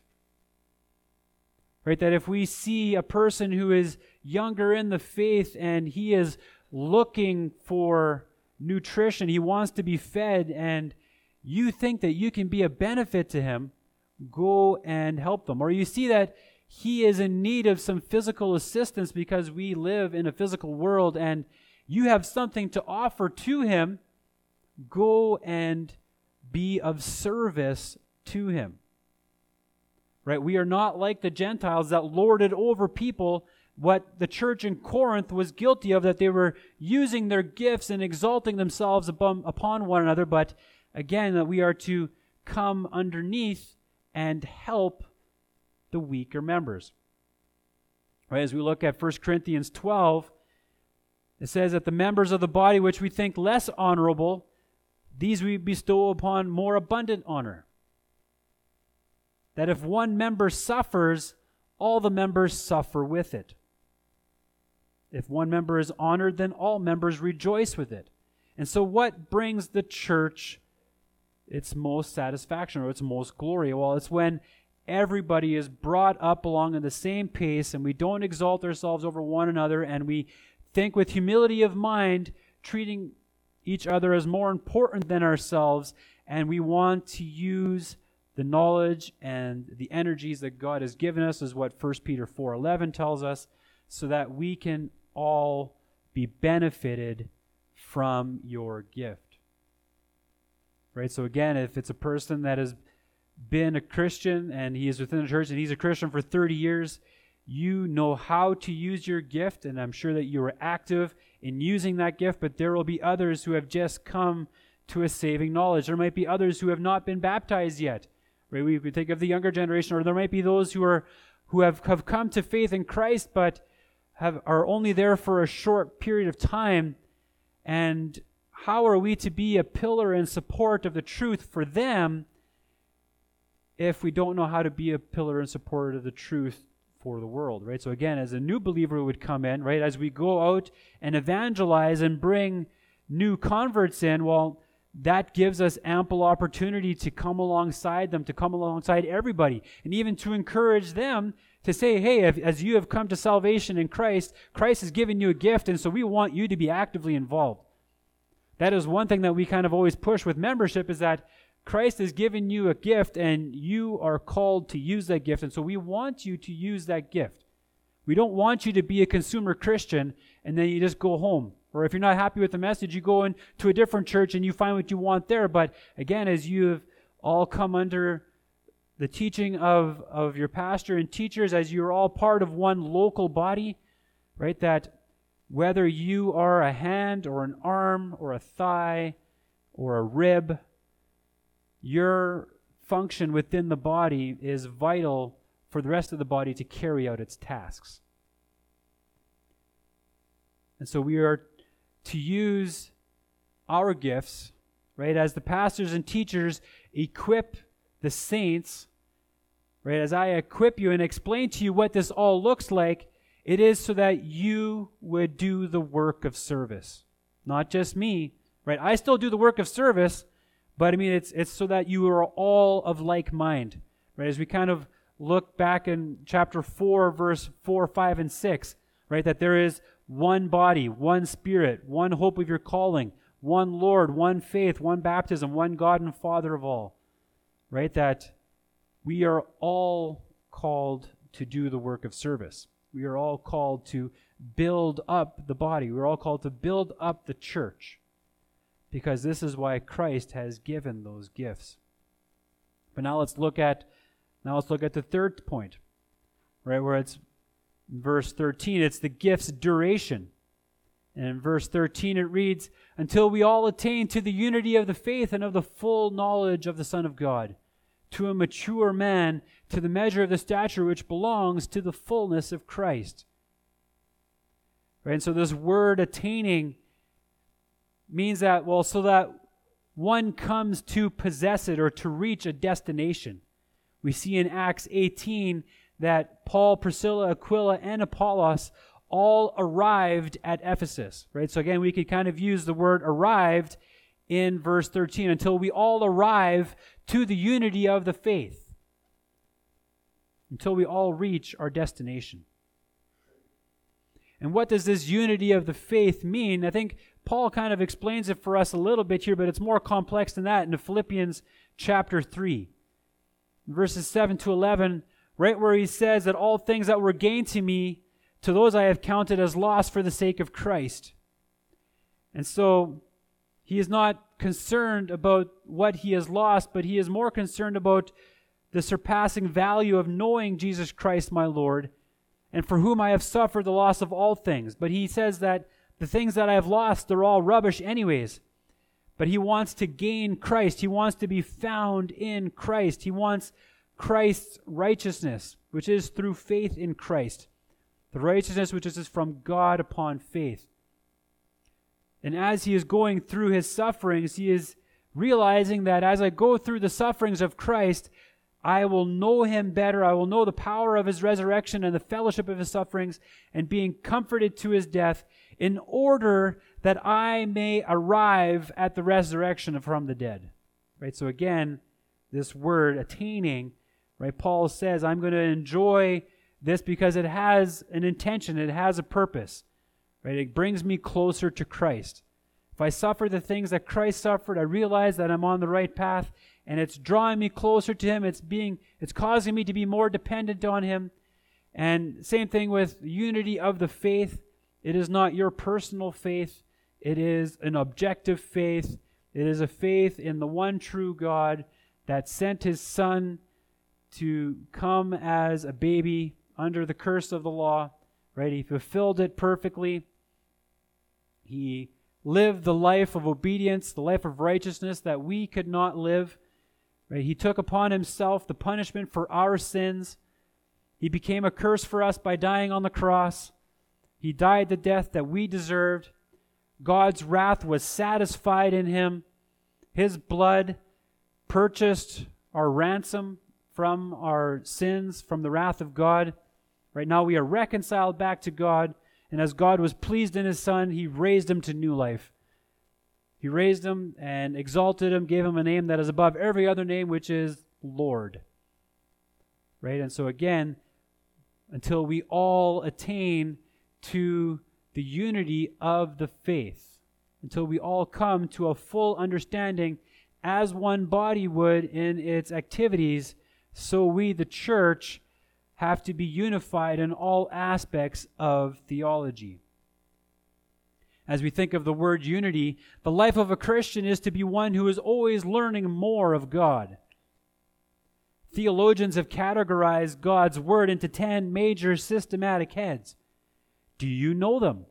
Right? That if we see a person who is younger in the faith and he is looking for nutrition, he wants to be fed, and you think that you can be a benefit to him, go and help them. Or you see that he is in need of some physical assistance because we live in a physical world and you have something to offer to him, go and be of service to him. Right? We are not like the Gentiles that lorded over people, what the church in Corinth was guilty of, that they were using their gifts and exalting themselves upon one another, but again, that we are to come underneath and help the weaker members. Right? As we look at 1 Corinthians 12, it says that the members of the body which we think less honorable, these we bestow upon more abundant honor. That if one member suffers, all the members suffer with it. If one member is honored, then all members rejoice with it. And so what brings the church its most satisfaction or its most glory? Well, it's when everybody is brought up along in the same pace and we don't exalt ourselves over one another, and we think with humility of mind, treating each other as more important than ourselves, and we want to use the knowledge and the energies that God has given us, is what 1 Peter 4:11 tells us, so that we can all be benefited from your gift. Right? So again, if it's a person that has been a Christian and he is within the church and he's a Christian for 30 years, you know how to use your gift, and I'm sure that you are active in using that gift, but there will be others who have just come to a saving knowledge. There might be others who have not been baptized yet. Right? We could think of the younger generation, or there might be those who have come to faith in Christ, but are only there for a short period of time. And how are we to be a pillar and support of the truth for them if we don't know how to be a pillar and support of the truth for the world, right? So again, as a new believer would come in, right, as we go out and evangelize and bring new converts in, well, that gives us ample opportunity to come alongside them, to come alongside everybody, and even to encourage them to say, hey, as you have come to salvation in Christ, Christ has given you a gift, and so we want you to be actively involved. That is one thing that we kind of always push with membership, is that Christ has given you a gift, and you are called to use that gift, and so we want you to use that gift. We don't want you to be a consumer Christian, and then you just go home. Or if you're not happy with the message, you go into a different church and you find what you want there. But again, as you have all come under the teaching of your pastor and teachers, as you're all part of one local body, right, that whether you are a hand or an arm or a thigh or a rib, your function within the body is vital for the rest of the body to carry out its tasks. And so we are to use our gifts, right, as the pastors and teachers equip the saints, right, as I equip you and explain to you what this all looks like, it is so that you would do the work of service. Not just me, right? I still do the work of service, but I mean, it's so that you are all of like mind, right? As we kind of look back in chapter 4, verse 4, 5, and 6, right, that there is one body, one Spirit, one hope of your calling, one Lord, one faith, one baptism, one God and Father of all, right? That we are all called to do the work of service. We are all called to build up the body. We're all called to build up the church, because this is why Christ has given those gifts. But now let's look at the third point, right, where it's verse 13, it's the gift's duration. And in verse 13 it reads, until we all attain to the unity of the faith and of the full knowledge of the Son of God, to a mature man, to the measure of the stature which belongs to the fullness of Christ. Right? And so this word attaining means that, well, so that one comes to possess it or to reach a destination. We see in Acts 18 that Paul, Priscilla, Aquila, and Apollos all arrived at Ephesus, right? So again, we could kind of use the word arrived in verse 13, until we all arrive to the unity of the faith, until we all reach our destination. And what does this unity of the faith mean? I think Paul kind of explains it for us a little bit here, but it's more complex than that in Philippians chapter 3. Verses 7 to 11, right where he says that all things that were gained to me, to those I have counted as loss for the sake of Christ. And so he is not concerned about what he has lost, but he is more concerned about the surpassing value of knowing Jesus Christ my Lord, and for whom I have suffered the loss of all things. But he says that the things that I have lost, they're all rubbish anyways. But he wants to gain Christ. He wants to be found in Christ. He wants Christ's righteousness, which is through faith in Christ. The righteousness which is from God upon faith. And as he is going through his sufferings, he is realizing that as I go through the sufferings of Christ, I will know him better. I will know the power of his resurrection and the fellowship of his sufferings, and being comforted to his death, in order that I may arrive at the resurrection from the dead. Right? So again, this word attaining, right? Paul says, I'm going to enjoy this because it has an intention, it has a purpose. Right? It brings me closer to Christ. If I suffer the things that Christ suffered, I realize that I'm on the right path, and it's drawing me closer to him. It's causing me to be more dependent on him. And same thing with unity of the faith. It is not your personal faith. It is an objective faith. It is a faith in the one true God that sent his Son to come as a baby under the curse of the law, right? He fulfilled it perfectly. He lived the life of obedience, the life of righteousness that we could not live. Right? He took upon himself the punishment for our sins. He became a curse for us by dying on the cross. He died the death that we deserved. God's wrath was satisfied in him. His blood purchased our ransom from our sins, from the wrath of God. Right now we are reconciled back to God. And as God was pleased in his Son, he raised him to new life. He raised him and exalted him, gave him a name that is above every other name, which is Lord. Right? And so again, until we all attain to the unity of the faith, until we all come to a full understanding as one body would in its activities, so we, the church, have to be unified in all aspects of theology. As we think of the word unity, the life of a Christian is to be one who is always learning more of God. Theologians have categorized God's word into 10 major systematic heads. Do you know them?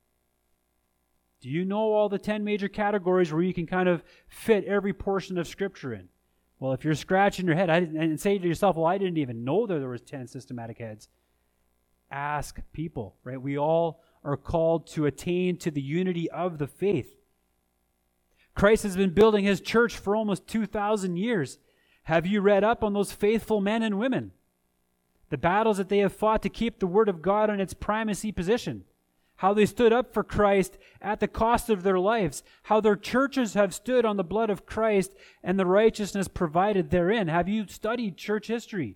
Do you know all the 10 major categories where you can kind of fit every portion of Scripture in? Well, if you're scratching your head and say to yourself, well, I didn't even know there was 10 systematic heads. Ask people, right? We all are called to attain to the unity of the faith. Christ has been building his church for almost 2,000 years. Have you read up on those faithful men and women? The battles that they have fought to keep the Word of God in its primacy position. How they stood up for Christ at the cost of their lives. How their churches have stood on the blood of Christ and the righteousness provided therein. Have you studied church history?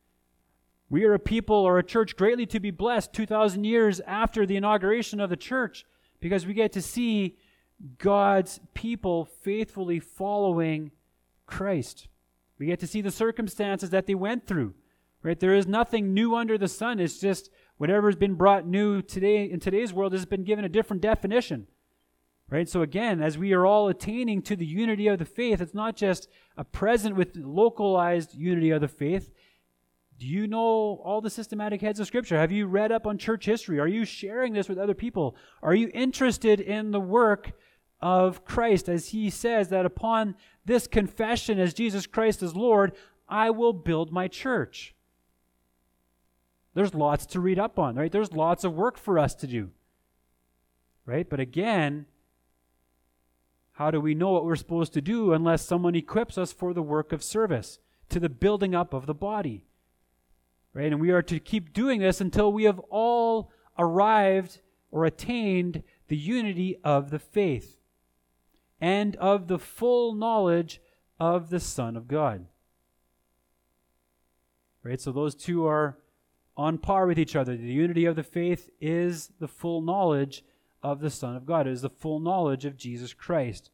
We are a people or a church greatly to be blessed 2,000 years after the inauguration of the church, because we get to see God's people faithfully following Christ. We get to see the circumstances that they went through. Right? There is nothing new under the sun. It's just whatever has been brought new today in today's world has been given a different definition. Right? So again, as we are all attaining to the unity of the faith, it's not just a present with localized unity of the faith. Do you know all the systematic heads of Scripture? Have you read up on church history? Are you sharing this with other people? Are you interested in the work of Christ as he says that upon this confession as Jesus Christ is Lord, I will build my church? There's lots to read up on, right? There's lots of work for us to do, right? But again, how do we know what we're supposed to do unless someone equips us for the work of service, to the building up of the body, right? And we are to keep doing this until we have all arrived or attained the unity of the faith and of the full knowledge of the Son of God. Right? So those two are on par with each other. The unity of the faith is the full knowledge of the Son of God. It is the full knowledge of Jesus Christ.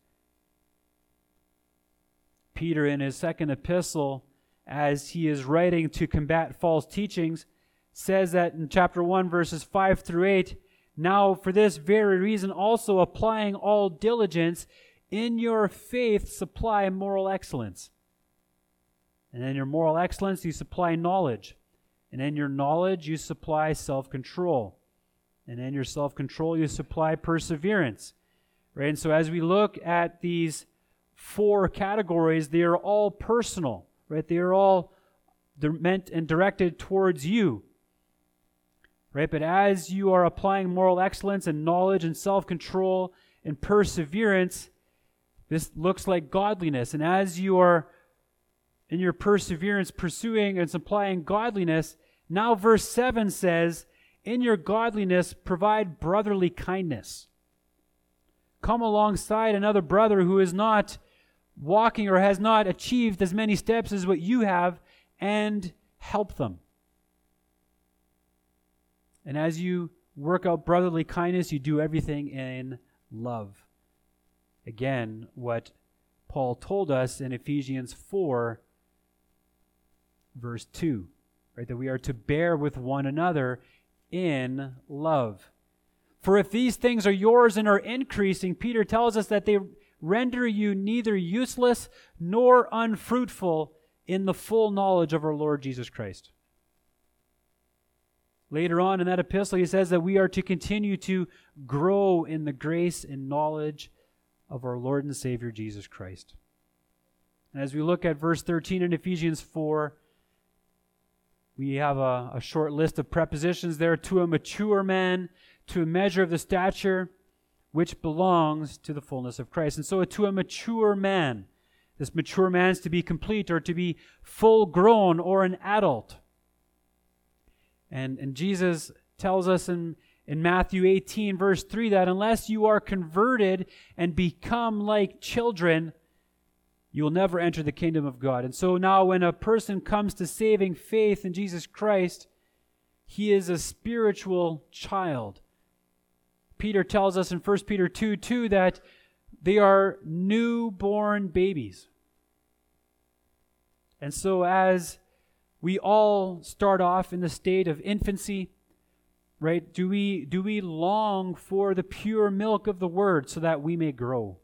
Peter, in his second epistle, as he is writing to combat false teachings, says that in chapter 1, verses 5 through 8, now for this very reason also applying all diligence, in your faith supply moral excellence. And in your moral excellence you supply knowledge. And in your knowledge, you supply self-control. And in your self-control, you supply perseverance. Right? And so as we look at these 4 categories, they are all personal. Right? They are all meant and directed towards you. Right? But as you are applying moral excellence and knowledge and self-control and perseverance, this looks like godliness. And as you are in your perseverance pursuing and supplying godliness, now verse 7 says, in your godliness provide brotherly kindness. Come alongside another brother who is not walking or has not achieved as many steps as what you have and help them. And as you work out brotherly kindness, you do everything in love. Again, what Paul told us in Ephesians 4, verse 2, right? That we are to bear with one another in love. For if these things are yours and are increasing, Peter tells us that they render you neither useless nor unfruitful in the full knowledge of our Lord Jesus Christ. later on in that epistle, he says that we are to continue to grow in the grace and knowledge of our Lord and Savior Jesus Christ. And as we look at verse 13 in Ephesians 4, we have a short list of prepositions there. To a mature man, to a measure of the stature which belongs to the fullness of Christ. And so to a mature man, this mature man is to be complete or to be full grown or an adult. And Jesus tells us in Matthew 18 verse 3 that unless you are converted and become like children, you will never enter the kingdom of God. And so now when a person comes to saving faith in Jesus Christ, he is a spiritual child. Peter tells us in 1 Peter 2:2 that they are newborn babies. And so as we all start off in the state of infancy, right, do we long for the pure milk of the Word so that we may grow?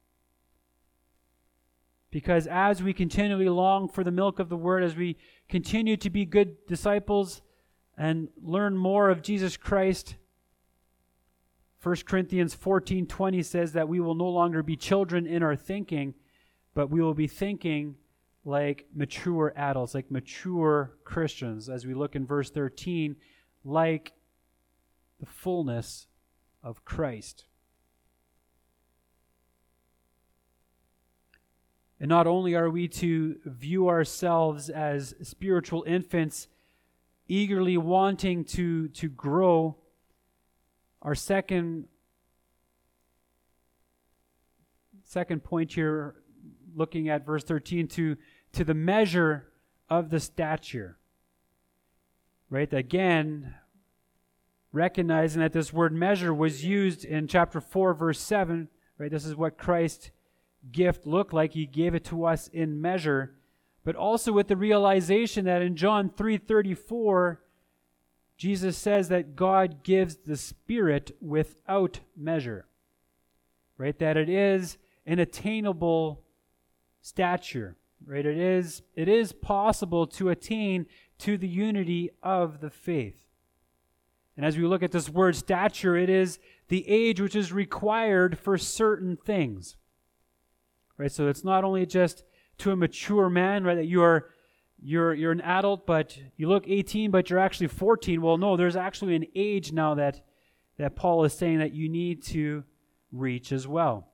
Because as we continually long for the milk of the Word, as we continue to be good disciples and learn more of Jesus Christ, 1 Corinthians 14:20 says that we will no longer be children in our thinking, but we will be thinking like mature adults, like mature Christians, as we look in verse 13, like the fullness of Christ. And not only are we to view ourselves as spiritual infants, eagerly wanting to grow, our second point here, looking at verse 13, to the measure of the stature. Right? Again, recognizing that this word measure was used in chapter 4, verse 7. Right? This is what Christ's gift looked like. He gave it to us in measure. But also with the realization that in John 3:34, Jesus says that God gives the Spirit without measure. Right? That it is an attainable stature. Right? It is possible to attain to the unity of the faith. And as we look at this word stature, it is the age which is required for certain things. Right? So it's not only just to a mature man, right, that you're an adult, but you look 18, but you're actually 14. Well, no, there's actually an age now that Paul is saying that you need to reach as well.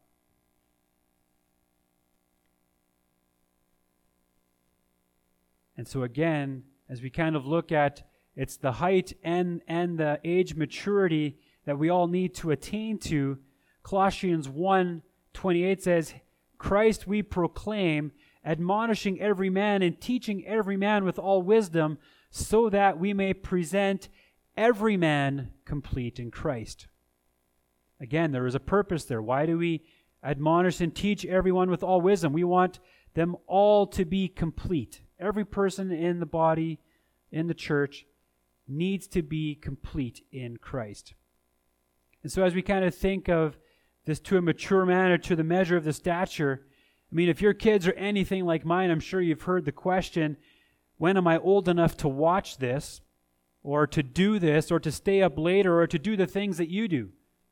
And so again, as we kind of look at, it's the height and the age maturity that we all need to attain to. Colossians 1:28 says, Christ we proclaim, admonishing every man and teaching every man with all wisdom, so that we may present every man complete in Christ. Again, there is a purpose there. Why do we admonish and teach everyone with all wisdom? We want them all to be complete. Every person in the body, in the church, needs to be complete in Christ. And so as we kind of think of this to a mature man or to the measure of the stature, I mean, if your kids are anything like mine, I'm sure you've heard the question, when am I old enough to watch this, or to do this, or to stay up later, or to do the things that you do?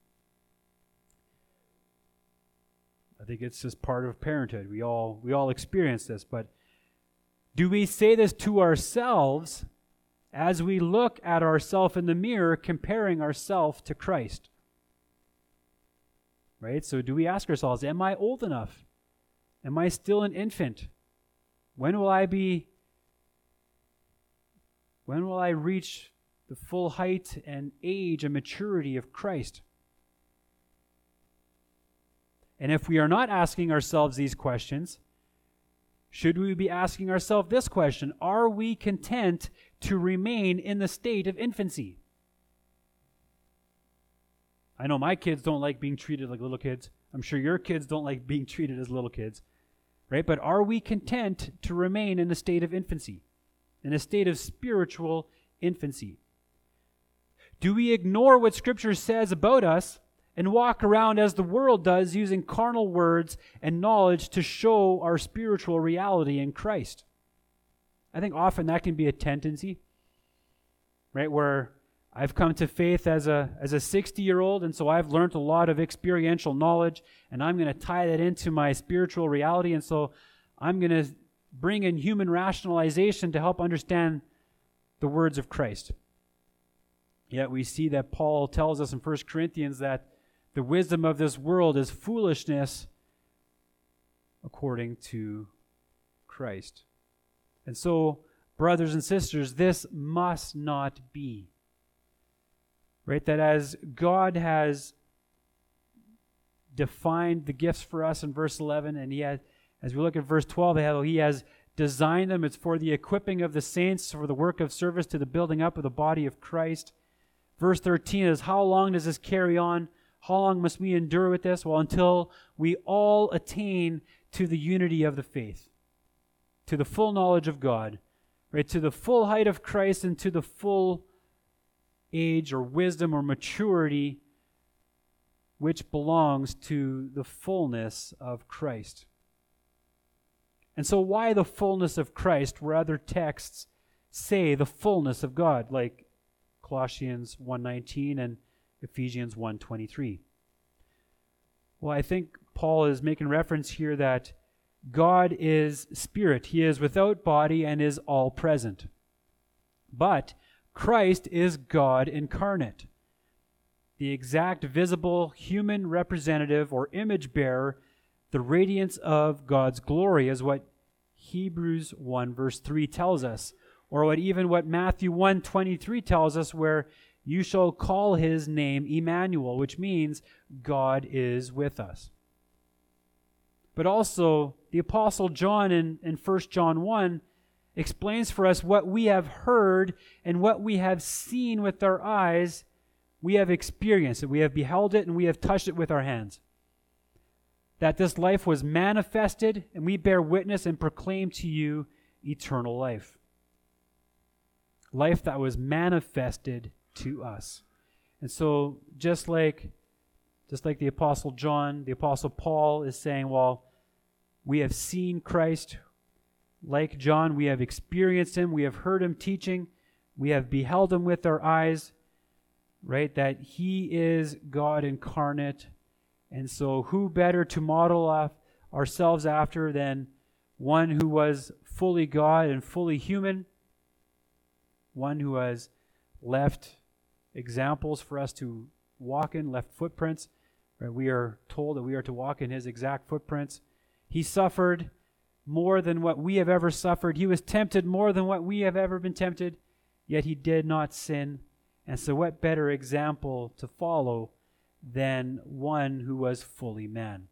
I think it's just part of parenthood. We all experience this, but do we say this to ourselves as we look at ourselves in the mirror, comparing ourselves to Christ? Right? So do we ask ourselves, am I old enough? Am I still an infant? When will I reach the full height and age and maturity of Christ? And if we are not asking ourselves these questions, should we be asking ourselves this question? Are we content to remain in the state of infancy? I know my kids don't like being treated like little kids. I'm sure your kids don't like being treated as little kids. Right? But are we content to remain in a state of infancy? In a state of spiritual infancy? Do we ignore what Scripture says about us and walk around as the world does, using carnal words and knowledge to show our spiritual reality in Christ? I think often that can be a tendency, right? Where I've come to faith as a 60-year-old, and so I've learned a lot of experiential knowledge, and I'm going to tie that into my spiritual reality, and so I'm going to bring in human rationalization to help understand the words of Christ. Yet we see that Paul tells us in 1 Corinthians that the wisdom of this world is foolishness according to Christ. And so, brothers and sisters, this must not be. Right? That as God has defined the gifts for us in verse 11, and as we look at verse 12, how he has designed them, it's for the equipping of the saints, for the work of service to the building up of the body of Christ. Verse 13 is, how long does this carry on? How long must we endure with this? Well, until we all attain to the unity of the faith, to the full knowledge of God, right? To the full height of Christ and to the full age or wisdom or maturity which belongs to the fullness of Christ. And so why the fullness of Christ where other texts say the fullness of God, like Colossians 1:19 and Ephesians 1:23? Well, I think Paul is making reference here that God is spirit. He is without body and is all present. But Christ is God incarnate, the exact visible human representative or image bearer, the radiance of God's glory, is what Hebrews 1 verse 3 tells us, or what Matthew 1:23 tells us, where you shall call his name Emmanuel, which means God is with us. But also, the Apostle John in 1 John 1 explains for us what we have heard and what we have seen with our eyes. We have experienced it, we have beheld it, and we have touched it with our hands. That this life was manifested, and we bear witness and proclaim to you eternal life. Life that was manifested to us. And so, just like the Apostle John, the Apostle Paul is saying, well, we have seen Christ. Like John, we have experienced him, we have heard him teaching, we have beheld him with our eyes, right? That he is God incarnate. And so who better to model ourselves after than one who was fully God and fully human, one who has left examples for us to walk in, left footprints. Right? We are told that we are to walk in his exact footprints. He suffered more than what we have ever suffered. He was tempted more than what we have ever been tempted, yet he did not sin. And so what better example to follow than one who was fully man?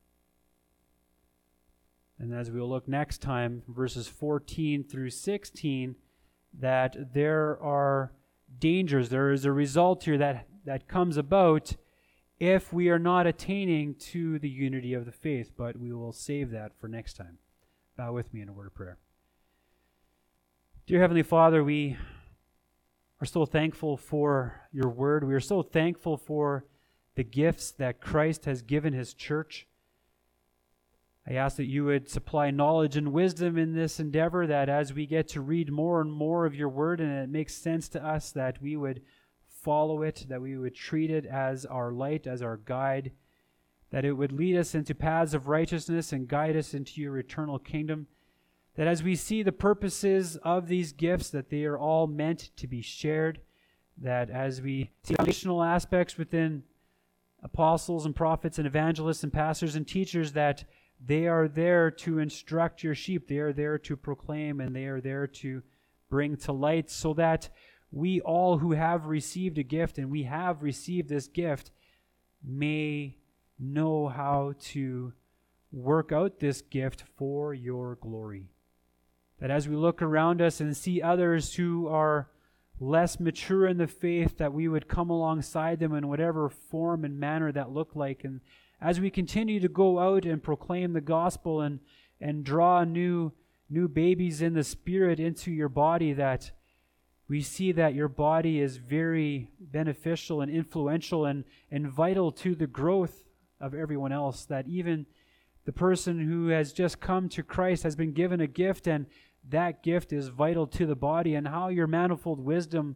And as we'll look next time, verses 14 through 16, that there are dangers. There is a result here that comes about if we are not attaining to the unity of the faith, but we will save that for next time. Bow with me in a word of prayer. Dear Heavenly Father, we are so thankful for your word. We are so thankful for the gifts that Christ has given his church. I ask that you would supply knowledge and wisdom in this endeavor, that as we get to read more and more of your word and it makes sense to us, that we would follow it, that we would treat it as our light, as our guide, that it would lead us into paths of righteousness and guide us into your eternal kingdom, that as we see the purposes of these gifts, that they are all meant to be shared, that as we see foundational aspects within apostles and prophets and evangelists and pastors and teachers, that they are there to instruct your sheep, they are there to proclaim, and they are there to bring to light, so that we all who have received a gift, and we have received this gift, may know how to work out this gift for your glory. That as we look around us and see others who are less mature in the faith, that we would come alongside them in whatever form and manner that look like. And as we continue to go out and proclaim the gospel and draw new babies in the Spirit into your body, that we see that your body is very beneficial and influential and vital to the growth of everyone else, that even the person who has just come to Christ has been given a gift, and that gift is vital to the body, and how your manifold wisdom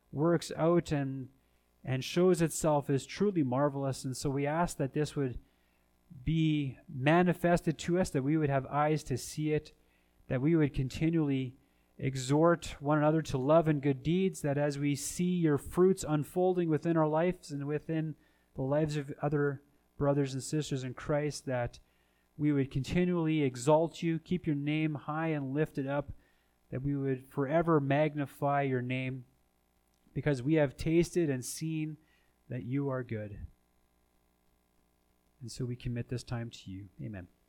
works out and shows itself as truly marvelous. And so we ask that this would be manifested to us, that we would have eyes to see it, that we would continually exhort one another to love and good deeds, that as we see your fruits unfolding within our lives and within the lives of other brothers and sisters in Christ, that we would continually exalt you, keep your name high and lifted up, that we would forever magnify your name, because we have tasted and seen that you are good. And so we commit this time to you. Amen.